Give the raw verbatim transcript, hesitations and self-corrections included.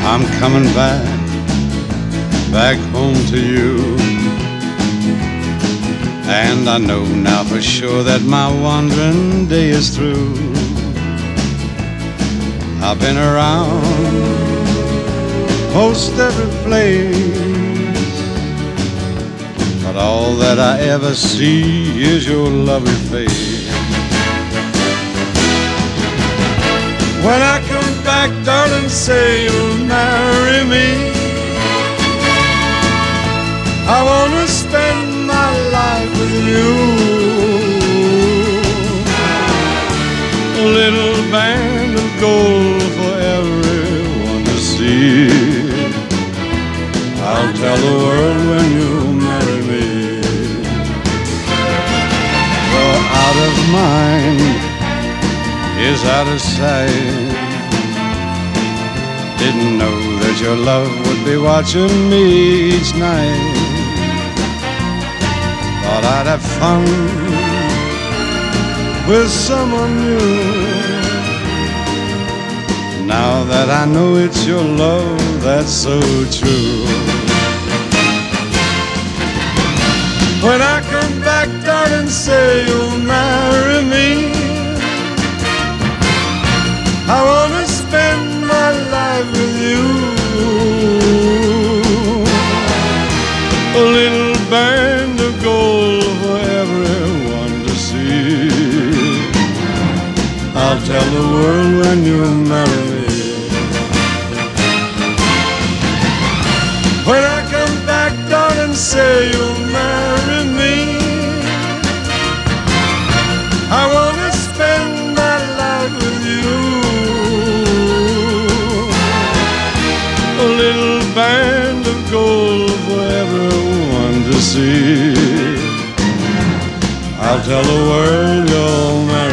I'm coming back, back home to you. And I know now for sure that my wandering day is through. I've been around most every place, but all that I ever see is your lovely face. When I come back, darling, say you'll marry me. I wanna spend my life with you. A little band of gold for everyone to see. I'll tell the world when you marry me. You're out of mind, is out of sight. Didn't know that your love would be watching me each night. Thought I'd have fun with someone new. Now that I know it's your love that's so true. When I come back, darling, say you'll marry me. I wanna spend my life with you. A little band of gold for everyone to see. I'll tell the world when you marry me. When I come back, darling, say you'll marry me. I wanna spend my life with you. A little band of gold for everyone to see. I'll tell the world you're married.